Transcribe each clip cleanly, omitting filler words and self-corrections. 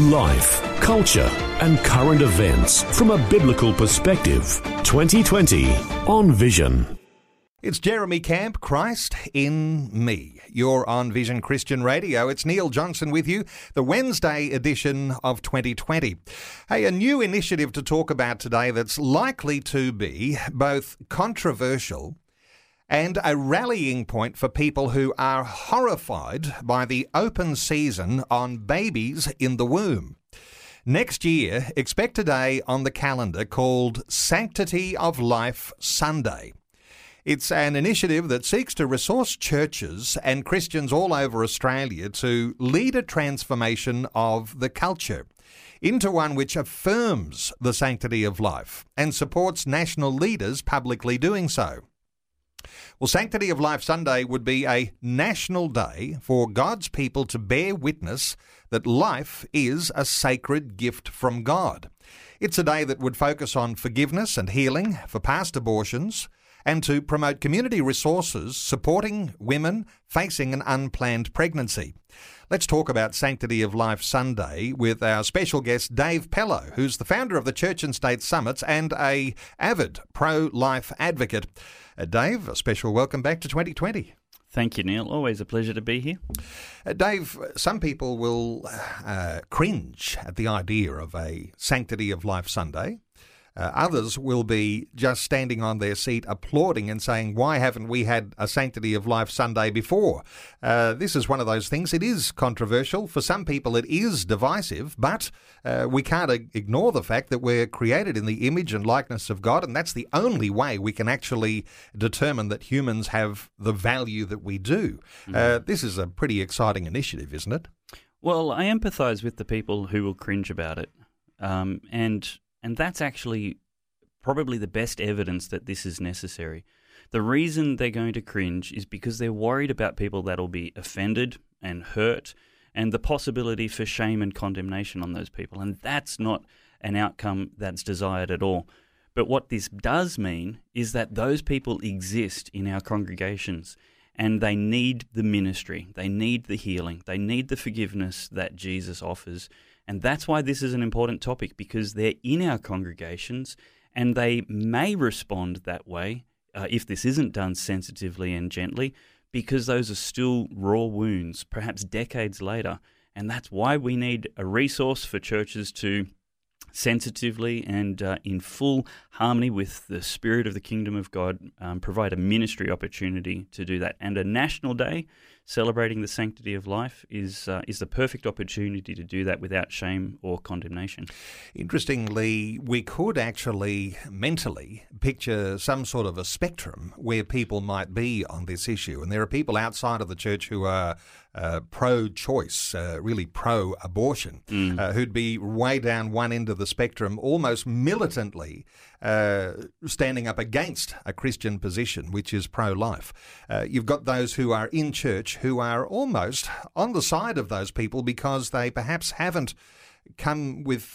Life, culture, and current events from a biblical perspective. 2020 on Vision. It's Jeremy Camp, Christ in Me. You're on Vision Christian Radio. It's Neil Johnson with you, the Wednesday edition of 2020. Hey, a new initiative to talk about today that's likely to be both controversial and a rallying point for people who are horrified by the open season on babies in the womb. Next year, expect a day on the calendar called Sanctity of Life Sunday. It's an initiative that seeks to resource churches and Christians all over Australia to lead a transformation of the culture into one which affirms the sanctity of life and supports national leaders publicly doing so. Well, Sanctity of Life Sunday would be a national day for God's people to bear witness that life is a sacred gift from God. It's a day that would focus on forgiveness and healing for past abortions and to promote community resources supporting women facing an unplanned pregnancy. Let's talk about Sanctity of Life Sunday with our special guest, Dave Pellowe, who's the founder of the Church and State Summits and an avid pro-life advocate. Dave, a special welcome back to 2020. Thank you, Neil. Always a pleasure to be here. Dave, some people will cringe at the idea of a Sanctity of Life Sunday. Others will be just standing on their seat applauding and saying, why haven't we had a Sanctity of Life Sunday before? This is one of those things. It is controversial. For some people it is divisive, but we can't ignore the fact that we're created in the image and likeness of God, and that's the only way we can actually determine that humans have the value that we do. This is a pretty exciting initiative, isn't it? Well, I empathise with the people who will cringe about it, and that's actually probably the best evidence that this is necessary. The reason they're going to cringe is because they're worried about people that'll be offended and hurt and the possibility for shame and condemnation on those people. And that's not an outcome that's desired at all. But what this does mean is that those people exist in our congregations and they need the ministry, they need the healing, they need the forgiveness that Jesus offers. And that's why this is an important topic, because they're in our congregations and they may respond that way if this isn't done sensitively and gently, because those are still raw wounds, perhaps decades later. And that's why we need a resource for churches to sensitively and in full harmony with the spirit of the kingdom of God provide a ministry opportunity to do that. And a national day celebrating the sanctity of life is the perfect opportunity to do that without shame or condemnation. Interestingly, we could actually mentally picture some sort of a spectrum where people might be on this issue. And there are people outside of the church who are pro-choice, really pro-abortion, who'd be way down one end of the spectrum, almost militantly standing up against a Christian position, which is pro-life. You've got those who are in church who are almost on the side of those people because they perhaps haven't come with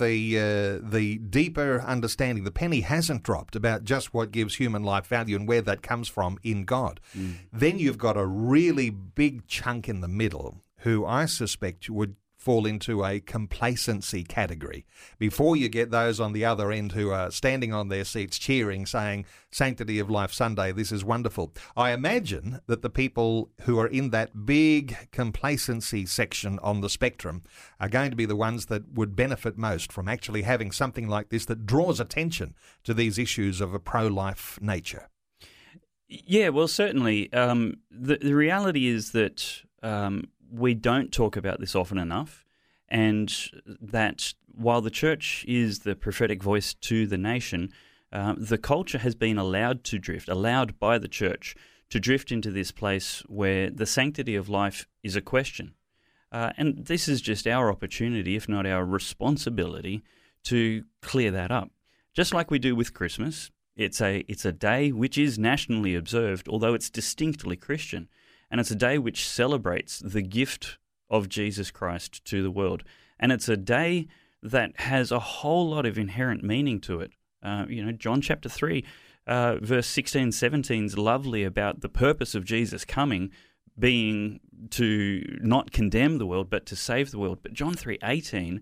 the deeper understanding. The penny hasn't dropped about just what gives human life value and where that comes from in God. Then you've got a really big chunk in the middle who I suspect would fall into a complacency category before you get those on the other end who are standing on their seats cheering, saying, Sanctity of Life Sunday, this is wonderful. I imagine that the people who are in that big complacency section on the spectrum are going to be the ones that would benefit most from actually having something like this that draws attention to these issues of a pro-life nature. Yeah, well, certainly. The reality is that we don't talk about this often enough, and that while the church is the prophetic voice to the nation, the culture has been allowed by the church to drift into this place where the sanctity of life is a question. And this is just our opportunity, if not our responsibility, to clear that up. Just like we do with Christmas, it's a day which is nationally observed, although it's distinctly Christian. And it's a day which celebrates the gift of Jesus Christ to the world. And it's a day that has a whole lot of inherent meaning to it. John chapter 3, verse 16, 17 is lovely about the purpose of Jesus coming being to not condemn the world, but to save the world. But John 3:18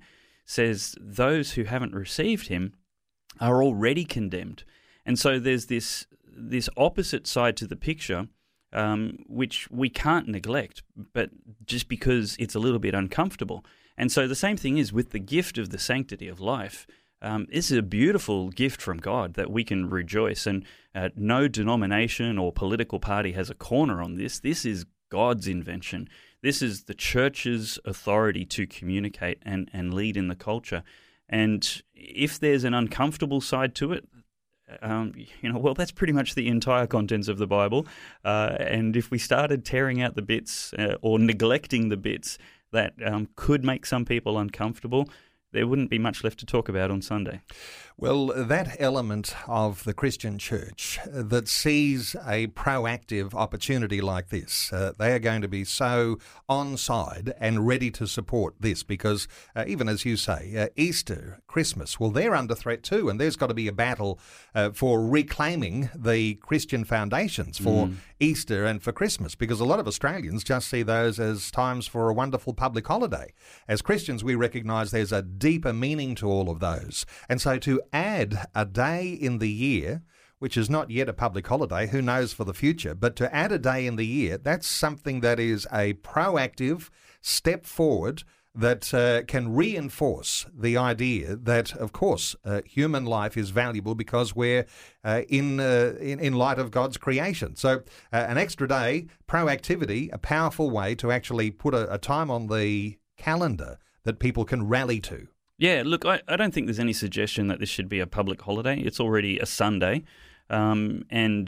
says those who haven't received him are already condemned. And so there's this opposite side to the picture, which we can't neglect, but just because it's a little bit uncomfortable. And so the same thing is with the gift of the sanctity of life. This is a beautiful gift from God that we can rejoice, and no denomination or political party has a corner on this. This is God's invention. This is the church's authority to communicate and lead in the culture. And if there's an uncomfortable side to it, well, that's pretty much the entire contents of the Bible. And if we started tearing out the bits or neglecting the bits that could make some people uncomfortable, there wouldn't be much left to talk about on Sunday. Well, that element of the Christian church that sees a proactive opportunity like this, they are going to be so on side and ready to support this because even as you say, Easter, Christmas, well, they're under threat too, and there's got to be a battle for reclaiming the Christian foundations for Easter and for Christmas, because a lot of Australians just see those as times for a wonderful public holiday. As Christians, we recognise there's a deeper meaning to all of those. And so to add a day in the year, which is not yet a public holiday, who knows for the future, but to add a day in the year, that's something that is a proactive step forward that can reinforce the idea that, of course, human life is valuable because we're in light of God's creation. So an extra day, proactivity, a powerful way to actually put a time on the calendar that people can rally to. Yeah, look, I don't think there's any suggestion that this should be a public holiday. It's already a Sunday, and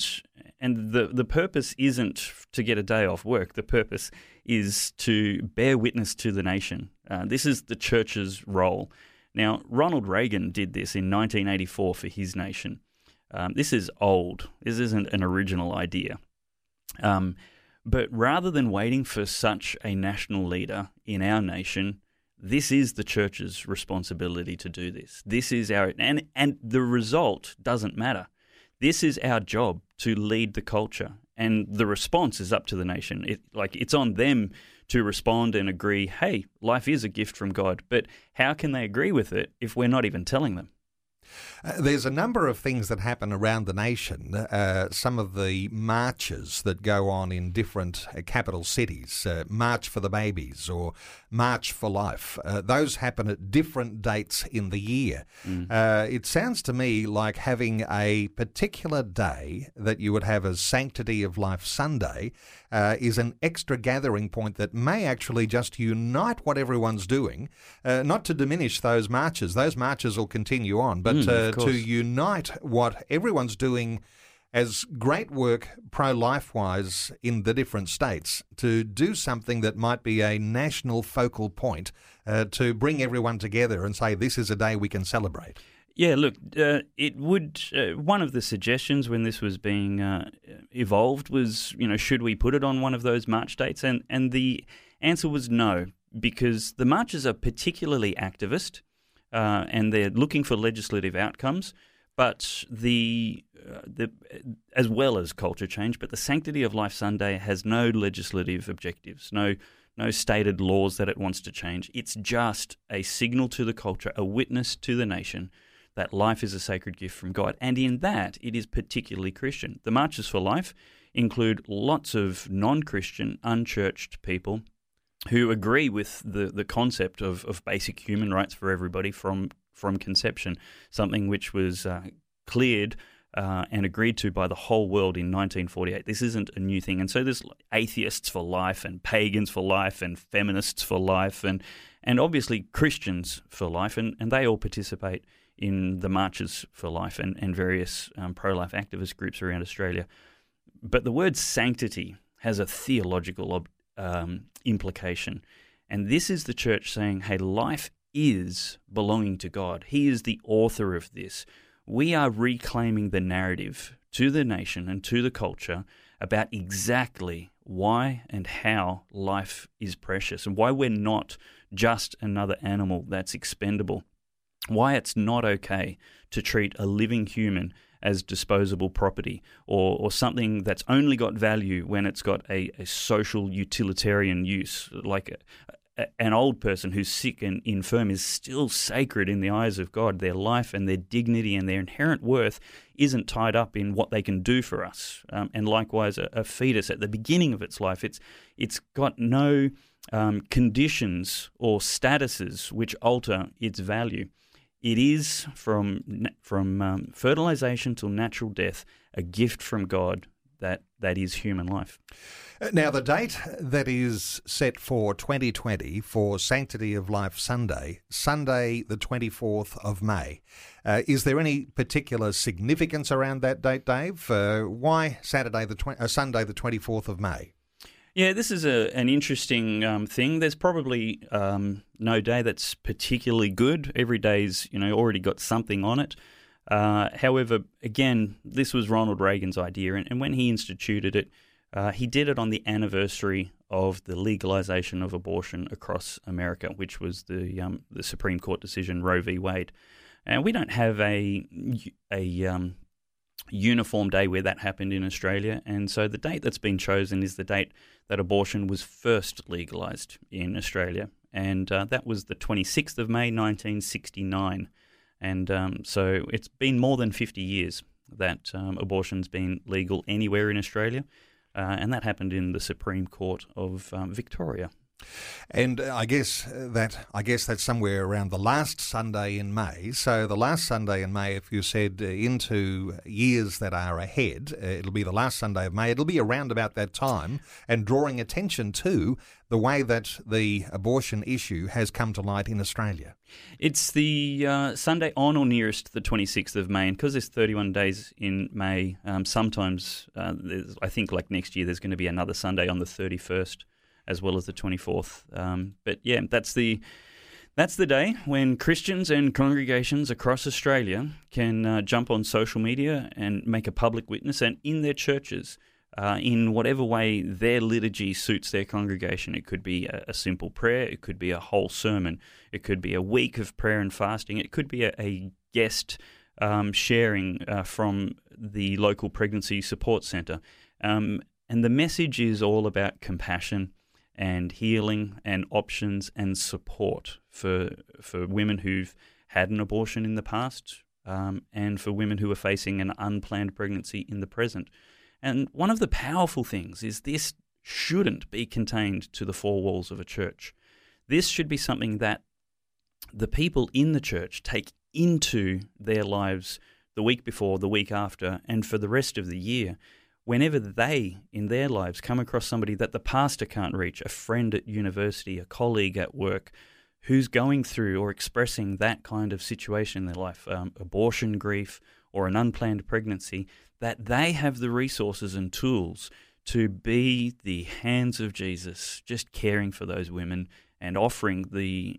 the purpose isn't to get a day off work. The purpose is to bear witness to the nation. This is the church's role. Now, Ronald Reagan did this in 1984 for his nation. This is old. This isn't an original idea. But rather than waiting for such a national leader in our nation, this is the church's responsibility to do this. This is our, and the result doesn't matter. This is our job to lead the culture, and the response is up to the nation. It's on them to respond and agree, hey, life is a gift from God, but how can they agree with it if we're not even telling them? There's a number of things that happen around the nation. Some of the marches that go on in different capital cities, March for the Babies or March for Life, those happen at different dates in the year. It sounds to me like having a particular day that you would have as Sanctity of Life Sunday is an extra gathering point that may actually just unite what everyone's doing, not to diminish those marches. Those marches will continue on, but to unite what everyone's doing as great work pro-life-wise in the different states, to do something that might be a national focal point, to bring everyone together and say this is a day we can celebrate. Yeah, look, it would. One of the suggestions when this was being evolved was, should we put it on one of those March dates? And the answer was no, because the marches are particularly activist, and they're looking for legislative outcomes. But as well as culture change, but the Sanctity of Life Sunday has no legislative objectives, no stated laws that it wants to change. It's just a signal to the culture, a witness to the nation that life is a sacred gift from God. And in that, it is particularly Christian. The Marches for Life include lots of non-Christian, unchurched people who agree with the concept of basic human rights for everybody from conception, something which was cleared and agreed to by the whole world in 1948. This isn't a new thing. And so there's atheists for life and pagans for life and feminists for life and obviously Christians for life, and they all participate in the Marches for Life and various pro-life activist groups around Australia. But the word sanctity has a theological implication. And this is the church saying, hey, life is belonging to God. He is the author of this. We are reclaiming the narrative to the nation and to the culture about exactly why and how life is precious and why we're not just another animal that's expendable. Why it's not okay to treat a living human as disposable property or something that's only got value when it's got a social utilitarian use, like an old person who's sick and infirm is still sacred in the eyes of God. Their life and their dignity and their inherent worth isn't tied up in what they can do for us. And likewise, a fetus at the beginning of its life, it's got no conditions or statuses which alter its value. It is from fertilization till natural death, a gift from God that is human life. Now, the date that is set for 2020 for Sanctity of Life Sunday, Sunday the 24th of May. Is there any particular significance around that date, Dave? Why Sunday the 24th of May? Yeah, this is an interesting thing. There's probably no day that's particularly good. Every day's already got something on it. However, again, this was Ronald Reagan's idea, and when he instituted it, he did it on the anniversary of the legalization of abortion across America, which was the Supreme Court decision Roe v. Wade. And we don't have a uniform day where that happened in Australia, and so the date that's been chosen is the date that abortion was first legalised in Australia, and that was the 26th of May 1969. And so it's been more than 50 years that abortion's been legal anywhere in Australia, and that happened in the Supreme Court of Victoria. And I guess that's somewhere around the last Sunday in May. So the last Sunday in May, if you said into years that are ahead, it'll be the last Sunday of May. It'll be around about that time, and drawing attention to the way that the abortion issue has come to light in Australia. It's the Sunday on or nearest the 26th of May, and because there's 31 days in May, sometimes I think like next year there's going to be another Sunday on the 31st. As well as the 24th. But yeah, that's the day when Christians and congregations across Australia can jump on social media and make a public witness, and in their churches, in whatever way their liturgy suits their congregation. It could be a simple prayer, it could be a whole sermon, it could be a week of prayer and fasting, it could be a guest sharing from the local pregnancy support centre. And the message is all about compassion and healing and options and support for women who've had an abortion in the past, and for women who are facing an unplanned pregnancy in the present. And one of the powerful things is this shouldn't be contained to the four walls of a church. This should be something that the people in the church take into their lives the week before, the week after, and for the rest of the year. Whenever they, in their lives, come across somebody that the pastor can't reach, a friend at university, a colleague at work, who's going through or expressing that kind of situation in their life, abortion grief or an unplanned pregnancy, that they have the resources and tools to be the hands of Jesus, just caring for those women and offering the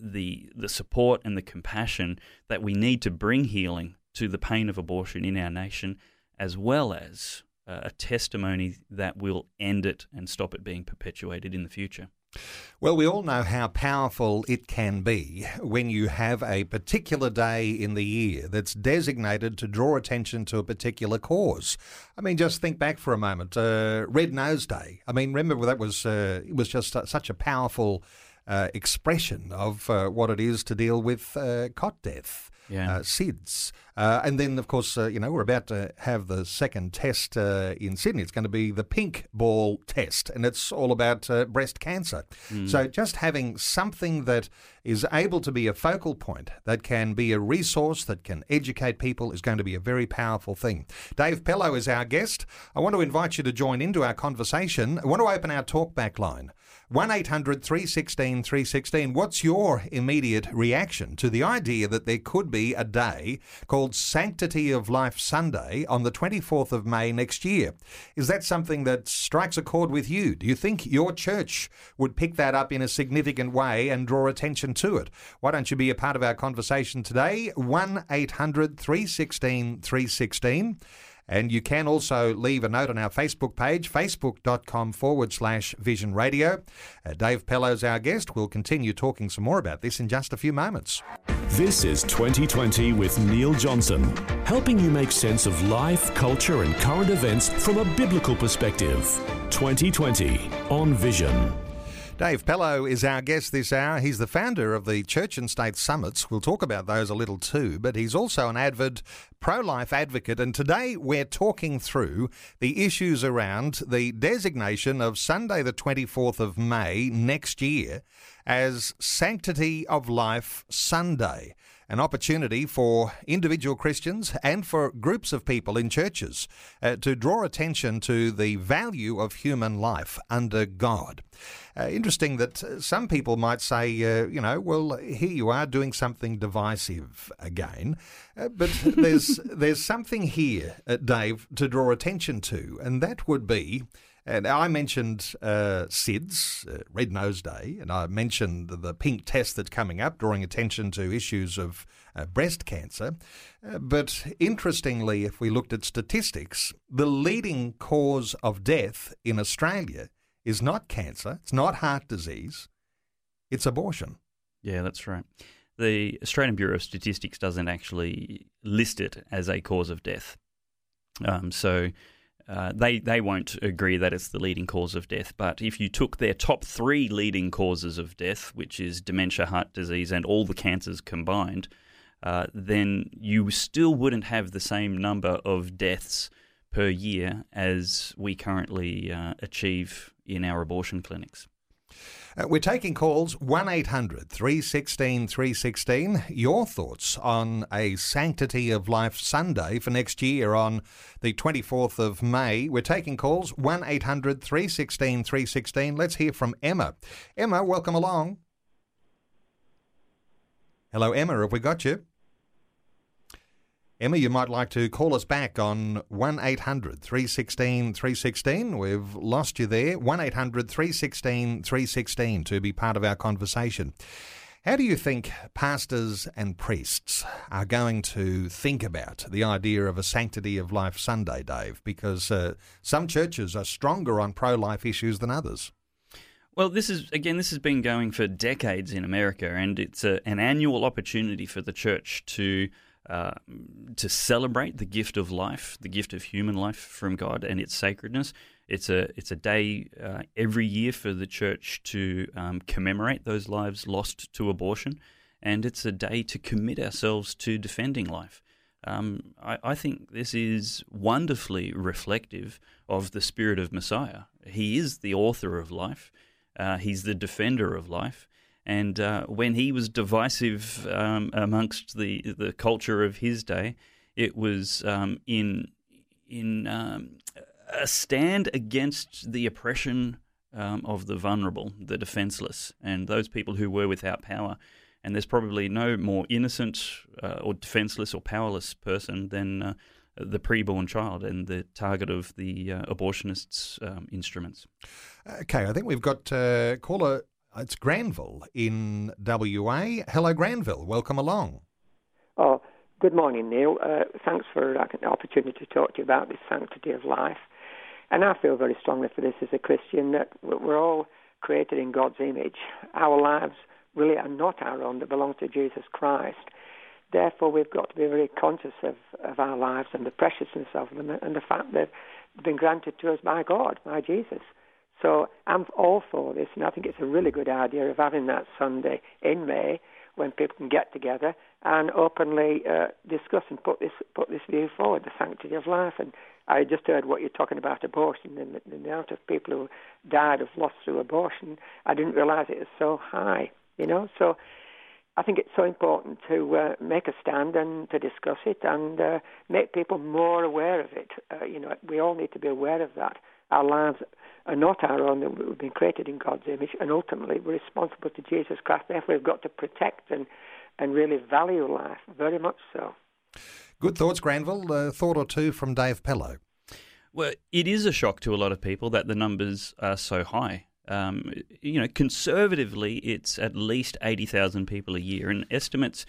support and the compassion that we need to bring healing to the pain of abortion in our nation, as well as a testimony that will end it and stop it being perpetuated in the future. Well, we all know how powerful it can be when you have a particular day in the year that's designated to draw attention to a particular cause. I mean, just think back for a moment. Red Nose Day. I mean, remember that was it was just such a powerful expression of what it is to deal with cot death. Yeah. SIDS. And then, of course, we're about to have the second test in Sydney. It's going to be the pink ball test, and it's all about breast cancer. So just having something that is able to be a focal point, that can be a resource, that can educate people, is going to be a very powerful thing. Dave Pellowe is our guest. I want to invite you to join into our conversation. I want to open our talkback line. 1-800 316 316. What's your immediate reaction to the idea that there could be a day called Sanctity of Life Sunday on the 24th of May next year? Is that something that strikes a chord with you? Do you think your church would pick that up in a significant way and draw attention to it? Why don't you be a part of our conversation today? 1-800 316 316. And you can also leave a note on our Facebook page, facebook.com/Vision Radio. Dave Pellowe's our guest. We'll continue talking some more about this in just a few moments. This is 2020 with Neil Johnson, helping you make sense of life, culture and current events from a biblical perspective. 2020 on Vision. Dave Pellow is our guest this hour. He's the founder of the Church and State Summits. We'll talk about those a little too, but he's also an avid pro-life advocate. And today we're talking through the issues around the designation of Sunday the 24th of May next year as Sanctity of Life Sunday. An opportunity for individual Christians and for groups of people in churches to draw attention to the value of human life under God. Interesting that some people might say, well, here you are doing something divisive again. But there's something here, Dave, to draw attention to, and that would be, and I mentioned SIDS, Red Nose Day, and I mentioned the pink test that's coming up, drawing attention to issues of breast cancer. But interestingly, if we looked at statistics, the leading cause of death in Australia is not cancer, it's not heart disease, it's abortion. Yeah, that's right. The Australian Bureau of Statistics doesn't actually list it as a cause of death. They won't agree that it's the leading cause of death. But if you took their top three leading causes of death, which is dementia, heart disease, and all the cancers combined, then you still wouldn't have the same number of deaths per year as we currently achieve in our abortion clinics. We're taking calls 1-800-316-316. Your thoughts on a Sanctity of Life Sunday for next year on the 24th of May. We're taking calls 1-800-316-316. Let's hear from Emma. Emma, welcome along. Hello, Emma. Have we got you? Emma, you might like to call us back on 1-800-316-316. We've lost you there. 1-800-316-316 to be part of our conversation. How do you think pastors and priests are going to think about the idea of a Sanctity of Life Sunday, Dave? Because some churches are stronger on pro-life issues than others. Well, this has been going for decades in America, and it's an annual opportunity for the church to celebrate the gift of life, the gift of human life from God and its sacredness. It's a day every year for the church to commemorate those lives lost to abortion, and it's a day to commit ourselves to defending life. I think this is wonderfully reflective of the spirit of Messiah. He is the author of life. He's the defender of life. And when he was divisive amongst the culture of his day, it was in a stand against the oppression of the vulnerable, the defenseless, and those people who were without power. And there's probably no more innocent or defenseless or powerless person than the preborn child and the target of the abortionists' instruments. Okay, I think we've got caller. It's Granville in WA. Hello, Granville. Welcome along. Oh, good morning, Neil. Thanks for the opportunity to talk to you about this sanctity of life. And I feel very strongly for this as a Christian, that we're all created in God's image. Our lives really are not our own. They belong to Jesus Christ. Therefore, we've got to be very conscious of our lives and the preciousness of them and the fact that they've been granted to us by God, by Jesus. So I'm all for this, and I think it's a really good idea of having that Sunday in May when people can get together and openly discuss and put this view forward, the sanctity of life. And I just heard what you're talking about abortion and the amount of people who died of loss through abortion. I didn't realise it was so high, So I think it's so important to make a stand and to discuss it and make people more aware of it. We all need to be aware of that. Our lives are not our own, that we've been created in God's image, and ultimately we're responsible to Jesus Christ. Therefore, we've got to protect and really value life, very much so. Good thoughts, Granville. A thought or two from Dave Pellow. Well, it is a shock to a lot of people that the numbers are so high. Conservatively, it's at least 80,000 people a year, and estimates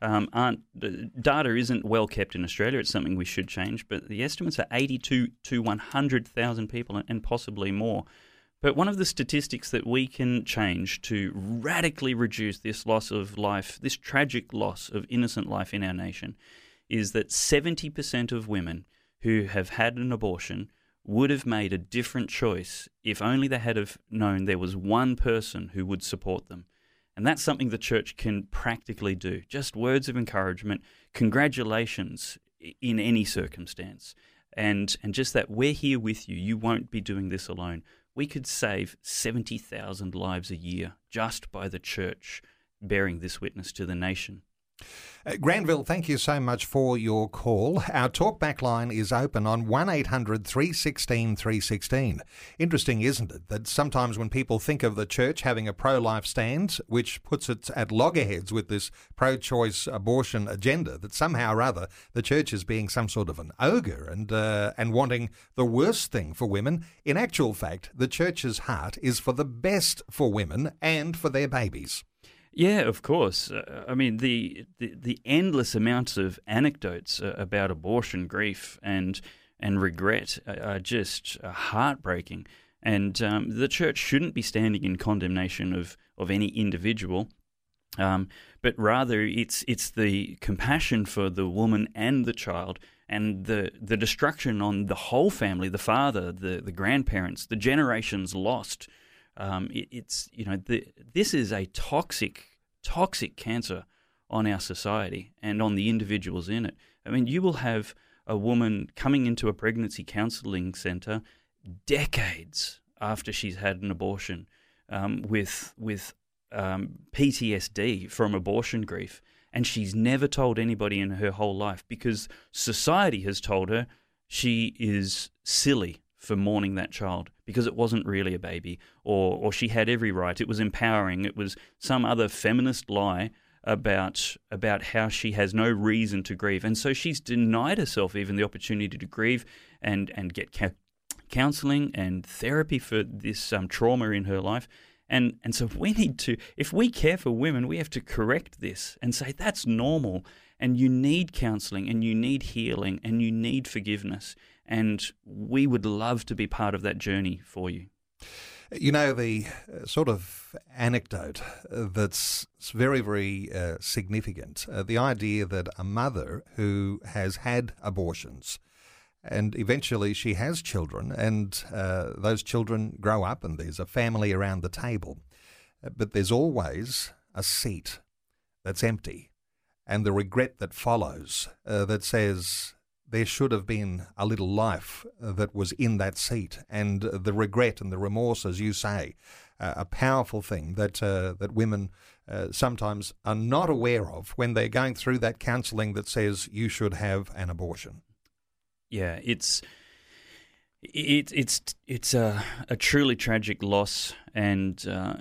data isn't well kept in Australia. It's something we should change, but the estimates are 82 to 100,000 people and possibly more. But one of the statistics that we can change to radically reduce this loss of life, this tragic loss of innocent life in our nation, is that 70% of women who have had an abortion would have made a different choice if only they had have known there was one person who would support them. And that's something the church can practically do. Just words of encouragement, congratulations in any circumstance. And just that we're here with you. You won't be doing this alone. We could save 70,000 lives a year just by the church bearing this witness to the nation. Granville, thank you so much for your call. Our talkback line is open on 1800 316 316. Interesting, isn't it, that sometimes when people think of the church having a pro-life stand, which puts it at loggerheads with this pro-choice abortion agenda, that somehow or other the church is being some sort of an ogre and wanting the worst thing for women. In actual fact, the church's heart is for the best for women and for their babies. Yeah, of course. I mean, the endless amounts of anecdotes about abortion, grief, and regret are just heartbreaking. And the church shouldn't be standing in condemnation of any individual, but rather it's the compassion for the woman and the child, and the destruction on the whole family, the father, the grandparents, the generations lost. This is a toxic cancer on our society and on the individuals in it. I mean, you will have a woman coming into a pregnancy counselling centre decades after she's had an abortion with PTSD from abortion grief, and she's never told anybody in her whole life because society has told her she is silly for mourning that child because it wasn't really a baby, or she had every right. It was empowering. It was some other feminist lie about how she has no reason to grieve. And so she's denied herself even the opportunity to grieve and get counselling and therapy for this trauma in her life. And so we need to, if we care for women, we have to correct this and say that's normal, and you need counselling, and you need healing, and you need forgiveness. And we would love to be part of that journey for you. You know, the sort of anecdote that's very, very significant, the idea that a mother who has had abortions and eventually she has children, and those children grow up and there's a family around the table, but there's always a seat that's empty, and the regret that follows that says there should have been a little life that was in that seat, and the regret and the remorse, as you say, a powerful thing that women sometimes are not aware of when they're going through that counselling that says you should have an abortion. Yeah, it's a truly tragic loss, and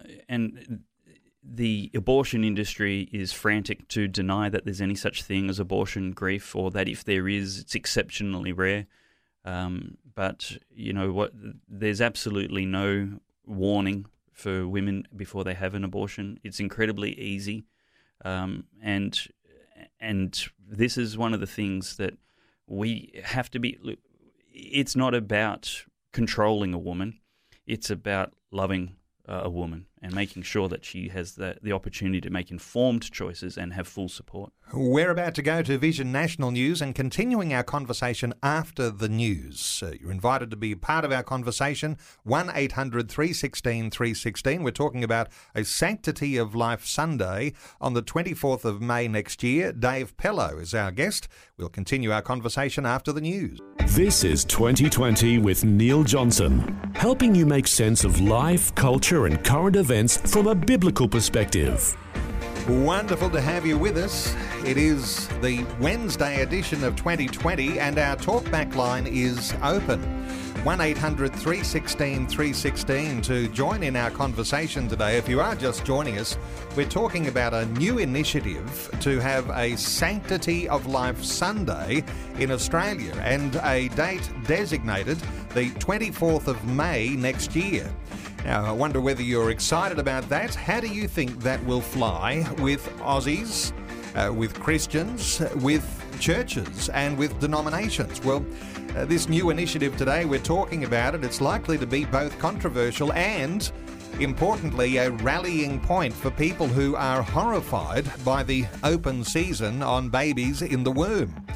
the abortion industry is frantic to deny that there's any such thing as abortion grief, or that if there is, it's exceptionally rare. But you know what? There's absolutely no warning for women before they have an abortion. It's incredibly easy, and this is one of the things that we have to be. It's not about controlling a woman; it's about loving a woman and making sure that she has the opportunity to make informed choices and have full support. We're about to go to Vision National News and continuing our conversation after the news. You're invited to be part of our conversation, 1800 316 316. We're talking about a Sanctity of Life Sunday on the 24th of May next year. Dave Pello is our guest. We'll continue our conversation after the news. This is 2020 with Neil Johnson, helping you make sense of life, culture and current events from a biblical perspective. Wonderful to have you with us. It is the Wednesday edition of 2020 and our talkback line is open. 1800 316 316 to join in our conversation today. If you are just joining us, we're talking about a new initiative to have a Sanctity of Life Sunday in Australia, and a date designated the 24th of May next year. Now, I wonder whether you're excited about that. How do you think that will fly with Aussies, with Christians, with churches and with denominations? Well, this new initiative today, we're talking about it. It's likely to be both controversial and, importantly, a rallying point for people who are horrified by the open season on babies in the womb.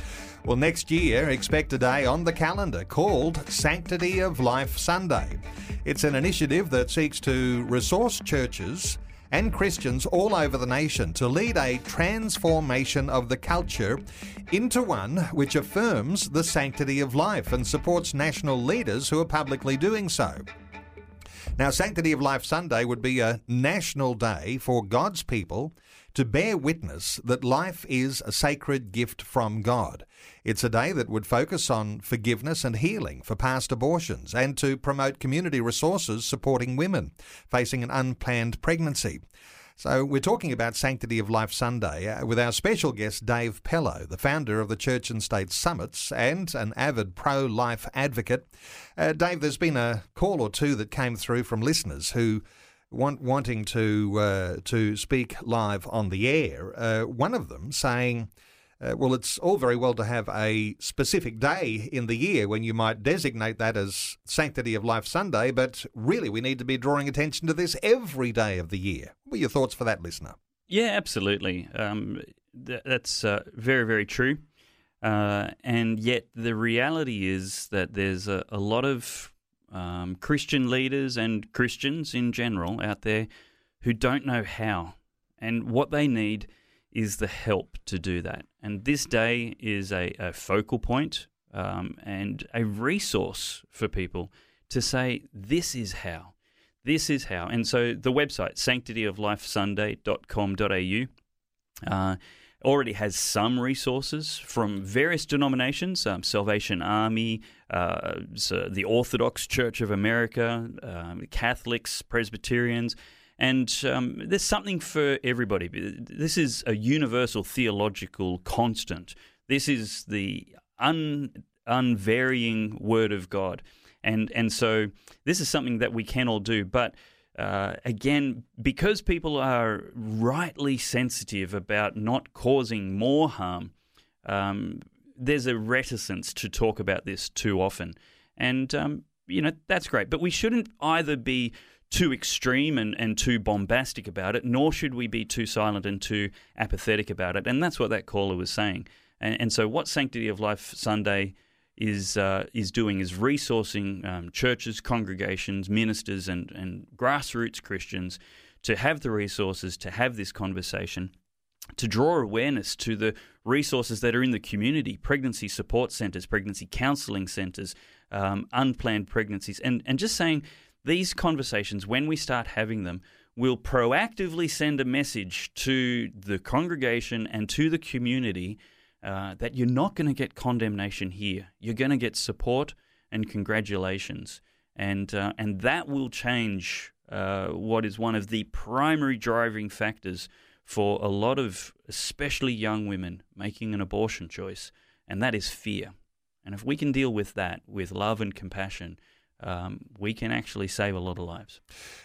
Well, next year, expect a day on the calendar called Sanctity of Life Sunday. It's an initiative that seeks to resource churches and Christians all over the nation to lead a transformation of the culture into one which affirms the sanctity of life and supports national leaders who are publicly doing so. Now, Sanctity of Life Sunday would be a national day for God's people to bear witness that life is a sacred gift from God. It's a day that would focus on forgiveness and healing for past abortions and to promote community resources supporting women facing an unplanned pregnancy. So we're talking about Sanctity of Life Sunday with our special guest Dave Pellow, the founder of the Church and State Summits and an avid pro-life advocate. Dave, there's been a call or two that came through from listeners who wanting to speak live on the air. One of them saying, well, it's all very well to have a specific day in the year when you might designate that as Sanctity of Life Sunday, but really we need to be drawing attention to this every day of the year. What are your thoughts for that, listener? Yeah, absolutely. That's very, very true. And yet the reality is that there's a lot of Christian leaders and Christians in general out there who don't know how, and what they need is the help to do that. And this day is a focal point and a resource for people to say, this is how. This is how. And so the website, sanctityoflifesunday.com.au, already has some resources from various denominations, Salvation Army, the Orthodox Church of America, Catholics, Presbyterians, and there's something for everybody. This is a universal theological constant. This is the unvarying Word of God. And so this is something that we can all do. But again, because people are rightly sensitive about not causing more harm, there's a reticence to talk about this too often. And, that's great. But we shouldn't either be too extreme and too bombastic about it, nor should we be too silent and too apathetic about it. And that's what that caller was saying. And so what Sanctity of Life Sunday is doing is resourcing churches, congregations, ministers, and grassroots Christians to have the resources to have this conversation, to draw awareness to the resources that are in the community, pregnancy support centres, pregnancy counselling centres, unplanned pregnancies, and just saying these conversations, when we start having them, will proactively send a message to the congregation and to the community that you're not going to get condemnation here. You're going to get support and congratulations. And that will change what is one of the primary driving factors for a lot of especially young women making an abortion choice, and that is fear. And if we can deal with that with love and compassion, we can actually save a lot of lives.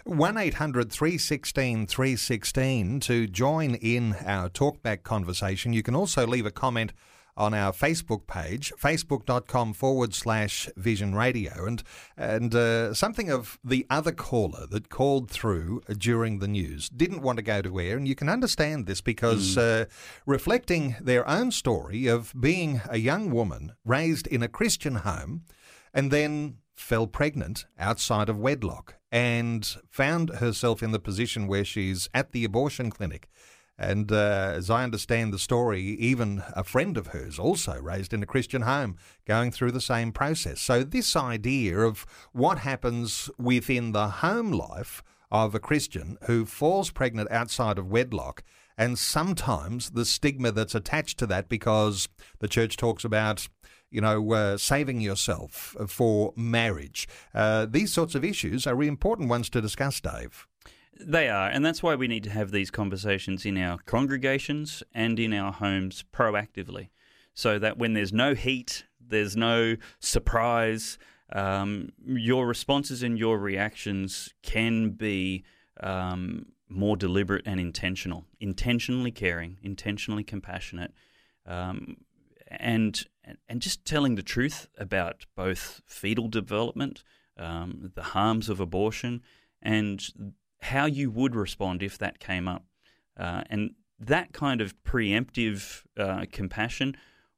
1-800-316-316 to join in our talkback conversation. You can also leave a comment on our Facebook page, facebook.com/Vision Radio. And something of the other caller that called through during the news didn't want to go to air, and you can understand this because reflecting their own story of being a young woman raised in a Christian home and then fell pregnant outside of wedlock and found herself in the position where she's at the abortion clinic. And as I understand the story, even a friend of hers, also raised in a Christian home, going through the same process. So this idea of what happens within the home life of a Christian who falls pregnant outside of wedlock, and sometimes the stigma that's attached to that because the church talks about saving yourself for marriage. These sorts of issues are really important ones to discuss, Dave. They are, and that's why we need to have these conversations in our congregations and in our homes proactively, so that when there's no heat, there's no surprise, your responses and your reactions can be more deliberate and intentional, intentionally caring, intentionally compassionate, and just telling the truth about both fetal development, the harms of abortion, and how you would respond if that came up. And that kind of preemptive compassion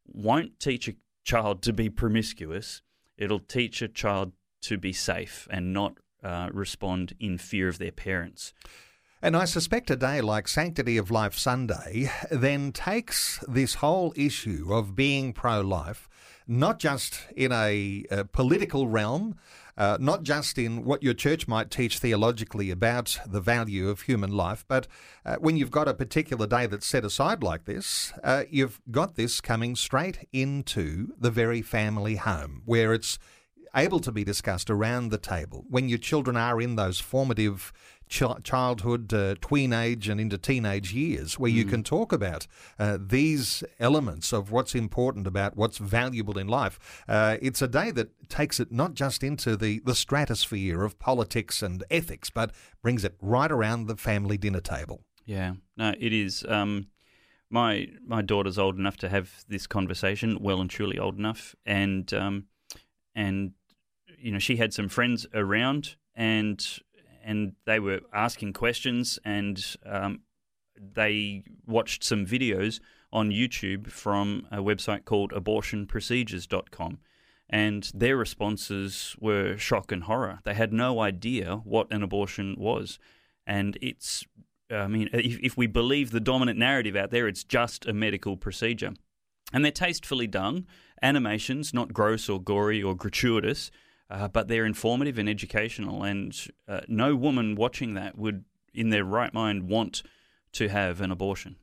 won't teach a child to be promiscuous. It'll teach a child to be safe and not respond in fear of their parents. And I suspect a day like Sanctity of Life Sunday then takes this whole issue of being pro-life, not just in a political realm, not just in what your church might teach theologically about the value of human life, but when you've got a particular day that's set aside like this, you've got this coming straight into the very family home, where it's able to be discussed around the table when your children are in those formative childhood, tweenage and into teenage years, where you can talk about these elements of what's important, about what's valuable in life. It's a day that takes it not just into the stratosphere of politics and ethics, but brings it right around the family dinner table. Yeah, no, it is. My daughter's old enough to have this conversation, well and truly old enough, and you know, she had some friends around, and they were asking questions, and they watched some videos on YouTube from a website called abortionprocedures.com, and their responses were shock and horror. They had no idea what an abortion was, and it's, I mean, if we believe the dominant narrative out there, it's just a medical procedure. And they're tastefully done, animations, not gross or gory or gratuitous, but they're informative and educational, and no woman watching that would, in their right mind, want to have an abortion.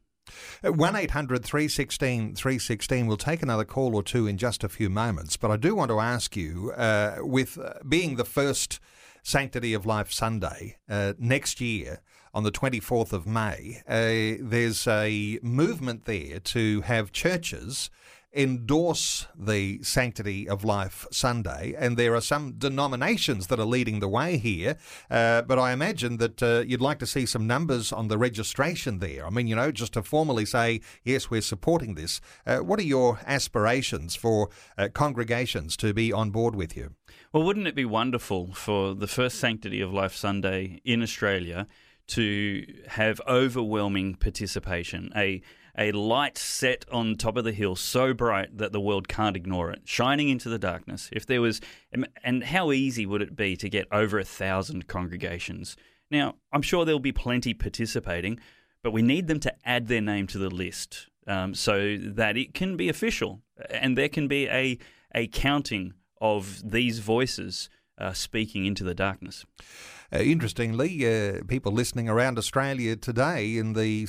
1-800-316-316. We'll take another call or two in just a few moments, but I do want to ask you, with being the first Sanctity of Life Sunday next year on the 24th of May, there's a movement there to have churches endorse the Sanctity of Life Sunday, and there are some denominations that are leading the way here, but I imagine that you'd like to see some numbers on the registration there. I mean, you know, just to formally say, yes, we're supporting this. What are your aspirations for congregations to be on board with you? Well, wouldn't it be wonderful for the first Sanctity of Life Sunday in Australia to have overwhelming participation, a light set on top of the hill so bright that the world can't ignore it, shining into the darkness. If there was, and how easy would it be to get over 1,000 congregations? Now, I'm sure there'll be plenty participating, but we need them to add their name to the list so that it can be official, and there can be a counting of these voices speaking into the darkness. Interestingly, people listening around Australia today in the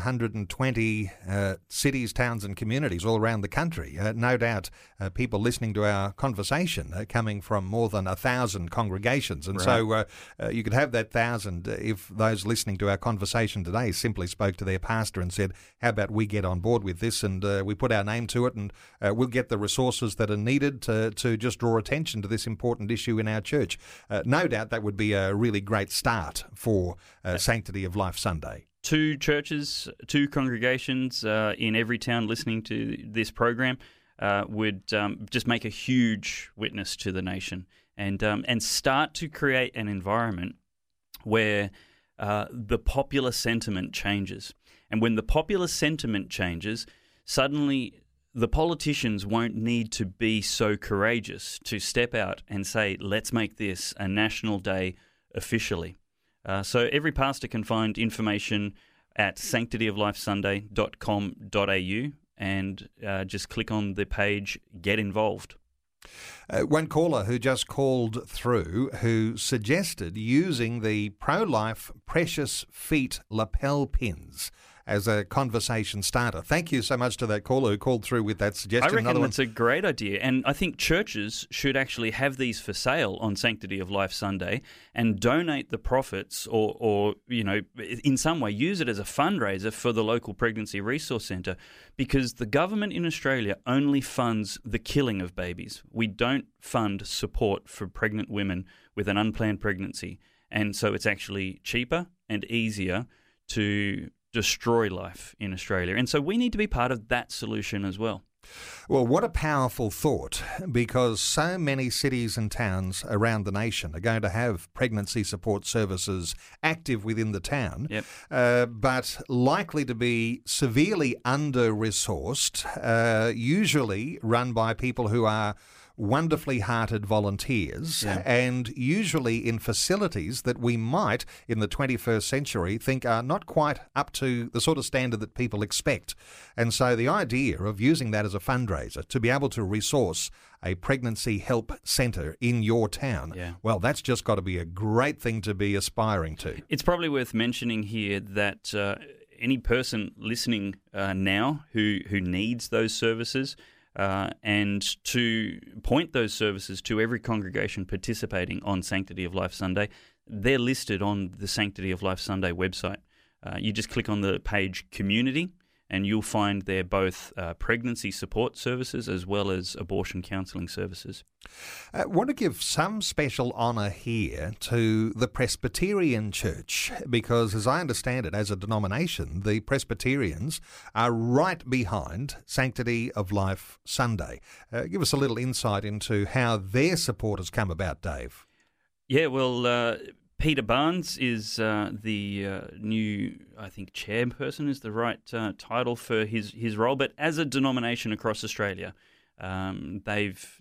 720 cities, towns and communities all around the country, no doubt people listening to our conversation coming from more than 1,000 congregations. And right. So you could have that 1,000 if those listening to our conversation today simply spoke to their pastor and said, how about we get on board with this, and we put our name to it, and we'll get the resources that are needed to just draw attention to this important issue in our church. No doubt that would be a really great start for Sanctity of Life Sunday. 2 churches, 2 congregations in every town listening to this program would just make a huge witness to the nation, and start to create an environment where the popular sentiment changes. And when the popular sentiment changes, suddenly the politicians won't need to be so courageous to step out and say, let's make this a national day officially. So every pastor can find information at sanctityoflifesunday.com.au and just click on the page Get Involved. One caller who just called through who suggested using the pro-life Precious Feet lapel pins as a conversation starter. Thank you so much to that caller who called through with that suggestion. I reckon that's a great idea, and I think churches should actually have these for sale on Sanctity of Life Sunday and donate the profits, or you know, in some way use it as a fundraiser for the local pregnancy resource centre, because the government in Australia only funds the killing of babies. We don't fund support for pregnant women with an unplanned pregnancy, and so it's actually cheaper and easier to destroy life in Australia. And so we need to be part of that solution as well. Well, what a powerful thought, because so many cities and towns around the nation are going to have pregnancy support services active within the town, but likely to be severely under-resourced, usually run by people who are wonderfully hearted volunteers, and usually in facilities that we might, in the 21st century, think are not quite up to the sort of standard that people expect. And so the idea of using that as a fundraiser to be able to resource a pregnancy help centre in your town, well, that's just got to be a great thing to be aspiring to. It's probably worth mentioning here that any person listening now who needs those services, and to point those services to every congregation participating on Sanctity of Life Sunday, they're listed on the Sanctity of Life Sunday website. You just click on the page Community, and you'll find there both pregnancy support services as well as abortion counselling services. I want to give some special honour here to the Presbyterian Church, because as I understand it, as a denomination, the Presbyterians are right behind Sanctity of Life Sunday. Give us a little insight into how their support has come about, Dave. Yeah, well, Peter Barnes is the new, I think, chairperson is the right title for his role. But as a denomination across Australia, they've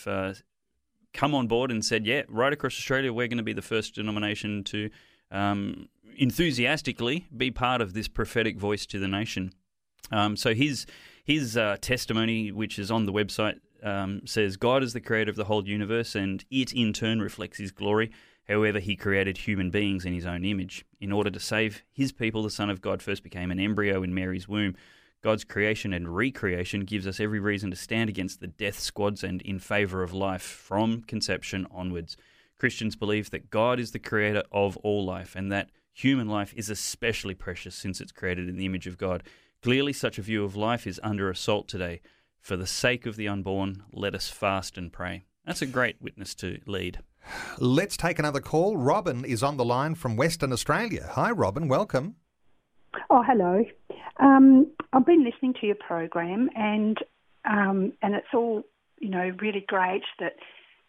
come on board and said, right across Australia, we're going to be the first denomination to enthusiastically be part of this prophetic voice to the nation. So his testimony, which is on the website, says, God is the creator of the whole universe, and it in turn reflects his glory. However, he created human beings in his own image. In order to save his people, the Son of God first became an embryo in Mary's womb. God's creation and recreation gives us every reason to stand against the death squads and in favour of life from conception onwards. Christians believe that God is the creator of all life, and that human life is especially precious since it's created in the image of God. Clearly, such a view of life is under assault today. For the sake of the unborn, let us fast and pray. That's a great witness to lead. Let's take another call. Robin is on the line from Western Australia. Hi, Robin. Welcome. Oh, hello. I've been listening to your program, and it's all, really great that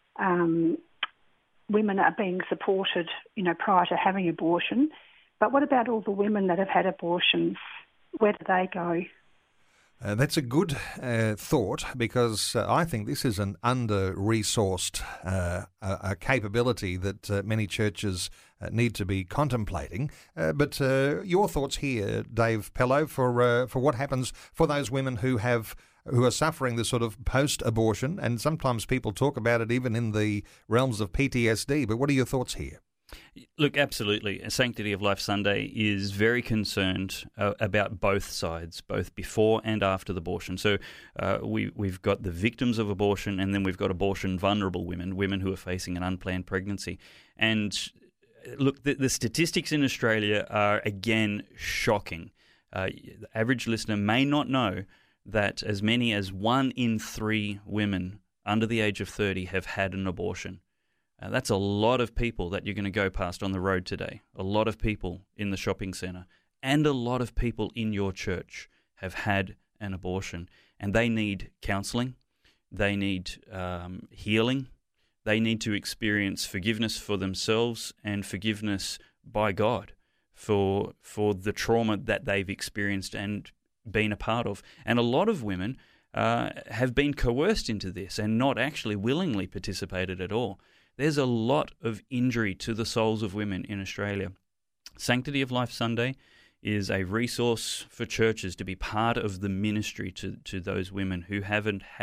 women are being supported, prior to having abortion. But what about all the women that have had abortions? Where do they go? That's a good thought, because I think this is an under-resourced capability that many churches need to be contemplating. But your thoughts here, Dave Pello, for what happens for those women who are suffering this sort of post-abortion, and sometimes people talk about it even in the realms of PTSD. But what are your thoughts here? Look, absolutely. Sanctity of Life Sunday is very concerned about both sides, both before and after the abortion. So we've got the victims of abortion, and then we've got abortion vulnerable women who are facing an unplanned pregnancy. And look, the statistics in Australia are, again, shocking. The average listener may not know that as many as 1 in 3 women under the age of 30 have had an abortion. That's a lot of people that you're going to go past on the road today, a lot of people in the shopping centre, and a lot of people in your church have had an abortion, and they need counselling, they need healing, they need to experience forgiveness for themselves and forgiveness by God for the trauma that they've experienced and been a part of. And a lot of women have been coerced into this and not actually willingly participated at all. There's a lot of injury to the souls of women in Australia. Sanctity of Life Sunday is a resource for churches to be part of the ministry to those women who have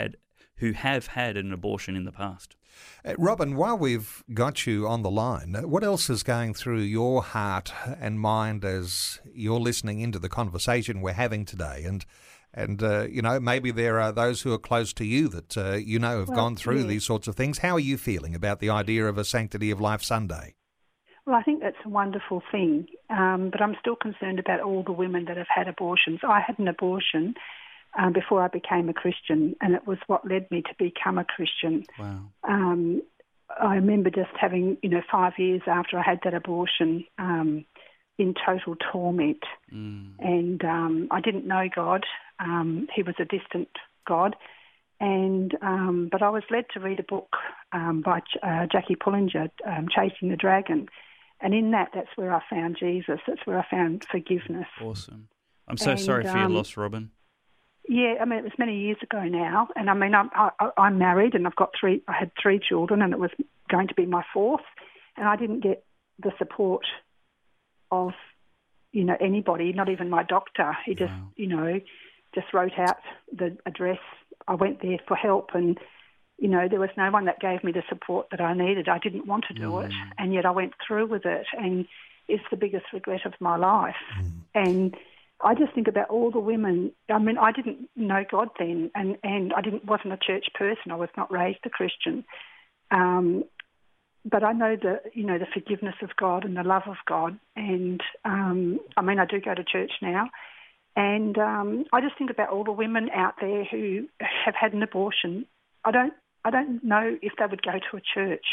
had an abortion in the past. Robin, while we've got you on the line, what else is going through your heart and mind as you're listening into the conversation we're having today? And maybe there are those who are close to you that, have gone through these sorts of things. How are you feeling about the idea of a Sanctity of Life Sunday? Well, I think that's a wonderful thing, but I'm still concerned about all the women that have had abortions. I had an abortion before I became a Christian, and it was what led me to become a Christian. Wow. I remember just having, 5 years after I had that abortion, in total torment. And I didn't know God. He was a distant God. And but I was led to read a book by Jackie Pullinger, Chasing the Dragon. And in that's where I found Jesus. That's where I found forgiveness. Awesome. I'm so sorry for your loss, Robin. Yeah, I mean, it was many years ago now. And I mean, I'm married and I had 3 children, and it was going to be my 4th. And I didn't get the support of, anybody, not even my doctor. He just, just wrote out the address. I went there for help, and there was no one that gave me the support that I needed. I didn't want to do it, and yet I went through with it, and it's the biggest regret of my life. And I just think about all the women. I mean, I didn't know God then, and I wasn't a church person. I was not raised a Christian. But I know the forgiveness of God and the love of God. And, I do go to church now. And I just think about all the women out there who have had an abortion. I don't know if they would go to a church,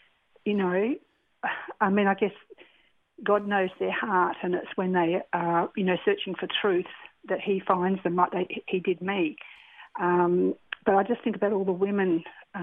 I guess God knows their heart, and it's when they are, searching for truth that he finds them like he did me. But I just think about all the women.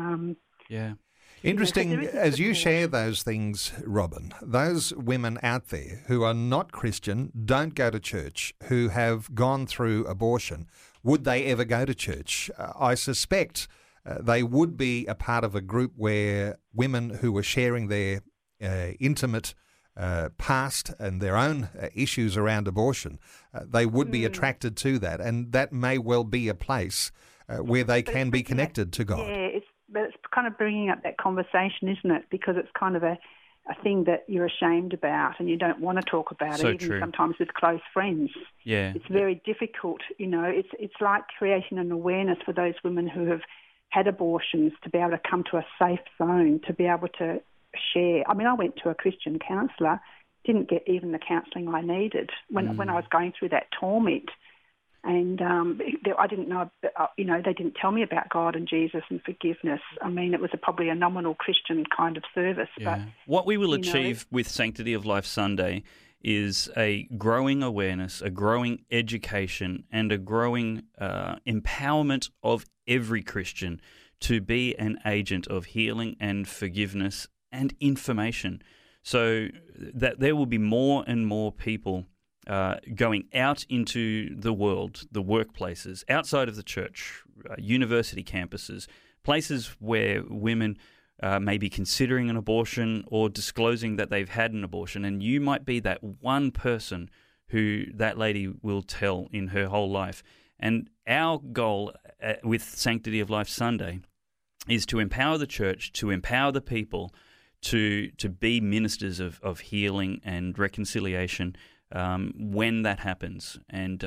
Interesting, as you share those things, Robin, those women out there who are not Christian, don't go to church, who have gone through abortion, would they ever go to church? I suspect they would be a part of a group where women who were sharing their intimate past and their own issues around abortion, they would be attracted to that, and that may well be a place where they can be connected to God. Yeah, but it's kind of bringing up that conversation, isn't it? Because it's kind of a thing that you're ashamed about and you don't want to talk about it, even sometimes with close friends. Yeah. It's very difficult, It's like creating an awareness for those women who have had abortions to be able to come to a safe zone, to be able to share. I mean, I went to a Christian counsellor, didn't get even the counselling I needed when I was going through that torment. And I didn't know, they didn't tell me about God and Jesus and forgiveness. I mean, it was probably a nominal Christian kind of service. Yeah. But what we will achieve with Sanctity of Life Sunday is a growing awareness, a growing education, and a growing empowerment of every Christian to be an agent of healing and forgiveness and information, so that there will be more and more people going out into the world, the workplaces, outside of the church, university campuses, places where women may be considering an abortion or disclosing that they've had an abortion, and you might be that one person who that lady will tell in her whole life. And our goal with Sanctity of Life Sunday is to empower the church, to empower the people to be ministers of healing and reconciliation when that happens.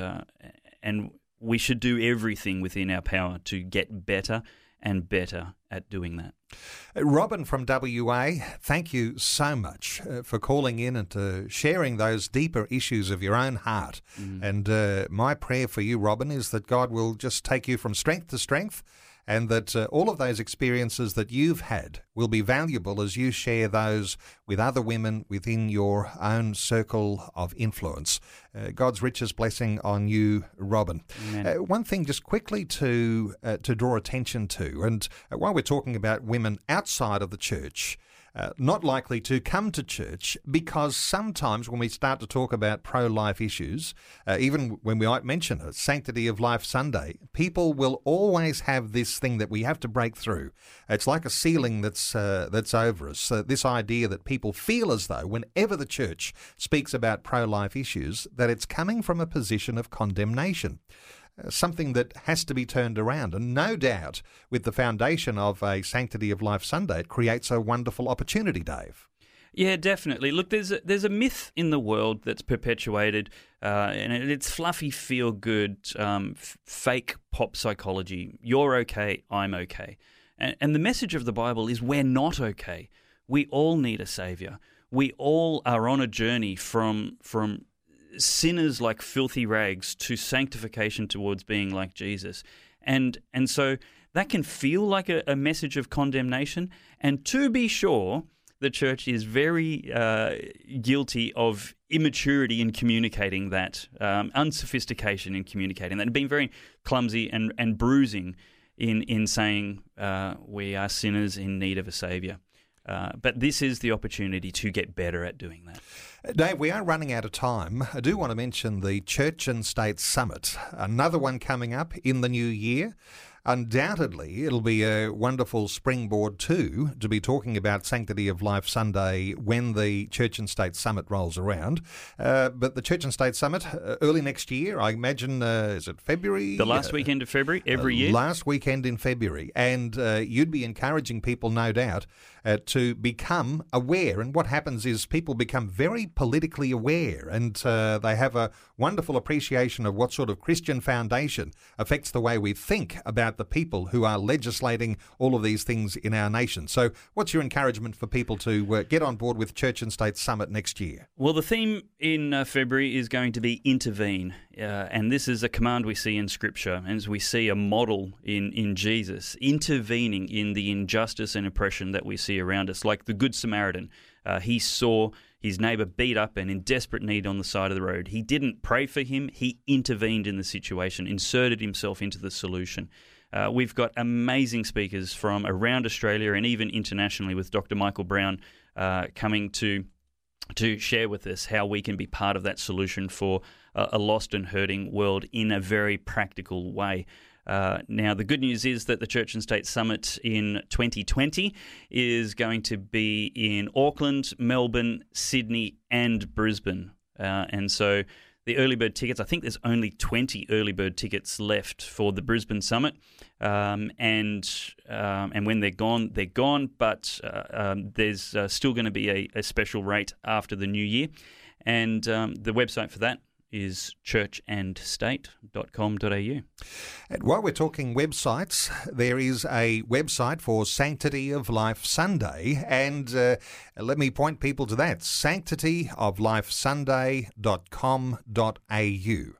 And we should do everything within our power to get better and better at doing that. Robin from WA, thank you so much for calling in and to sharing those deeper issues of your own heart. And my prayer for you, Robin, is that God will just take you from strength to strength, and that all of those experiences that you've had will be valuable as you share those with other women within your own circle of influence. God's richest blessing on you, Robin. One thing just quickly to draw attention to, and while we're talking about women outside of the church, not likely to come to church, because sometimes when we start to talk about pro-life issues, even when we might mention it, Sanctity of Life Sunday, people will always have this thing that we have to break through. It's like a ceiling that's over us. This idea that people feel as though whenever the church speaks about pro-life issues, that it's coming from a position of condemnation. Something that has to be turned around. And no doubt, with the foundation of a Sanctity of Life Sunday, it creates a wonderful opportunity, Dave. Yeah, definitely. Look, there's a myth in the world that's perpetuated, and it's fluffy, feel-good, fake pop psychology. You're okay, I'm okay. And the message of the Bible is we're not okay. We all need a saviour. We all are on a journey from sinners like filthy rags to sanctification towards being like Jesus. And so that can feel like a message of condemnation. And to be sure, the church is very guilty of immaturity in communicating that, unsophistication in communicating that, and being very clumsy and bruising in saying we are sinners in need of a saviour. But this is the opportunity to get better at doing that. Dave, we are running out of time. I do want to mention the Church and State Summit, another one coming up in the new year. Undoubtedly, it'll be a wonderful springboard too to be talking about Sanctity of Life Sunday when the Church and State Summit rolls around. But the Church and State Summit early next year, I imagine, is it February? The last weekend of February, every year. Last weekend in February. And you'd be encouraging people, no doubt, to become aware. And what happens is people become very politically aware, and they have a wonderful appreciation of what sort of Christian foundation affects the way we think about the people who are legislating all of these things in our nation. So what's your encouragement for people to get on board with Church and State Summit next year? Well, the theme in February is going to be intervene. And this is a command we see in Scripture, and as we see a model in Jesus, intervening in the injustice and oppression that we see around us. Like the Good Samaritan, he saw his neighbour beat up and in desperate need on the side of the road. He didn't pray for him, he intervened in the situation, inserted himself into the solution. We've got amazing speakers from around Australia and even internationally, with Dr. Michael Brown coming to share with us how we can be part of that solution for a lost and hurting world in a very practical way. Now, the good news is that the Church and State Summit in 2020 is going to be in Auckland, Melbourne, Sydney and Brisbane. And so the early bird tickets, I think there's only 20 early bird tickets left for the Brisbane Summit. And when they're gone, they're gone. But there's still going to be a special rate after the new year. And the website for that is churchandstate.com.au. And while we're talking websites, there is a website for Sanctity of Life Sunday, and let me point people to that, sanctityoflifesunday.com.au.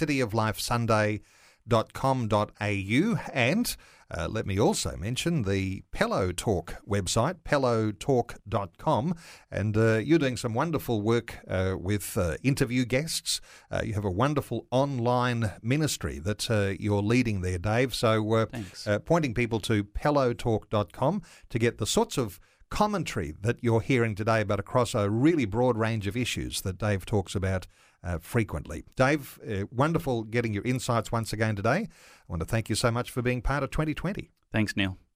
sanctityoflifesunday.com.au, and let me also mention the Pello Talk website, pellotalk.com, and you're doing some wonderful work with interview guests. You have a wonderful online ministry that you're leading there, Dave. So pointing people to pellotalk.com to get the sorts of commentary that you're hearing today, but across a really broad range of issues that Dave talks about frequently. Dave, wonderful getting your insights once again today. I want to thank you so much for being part of 2020. Thanks, Neil.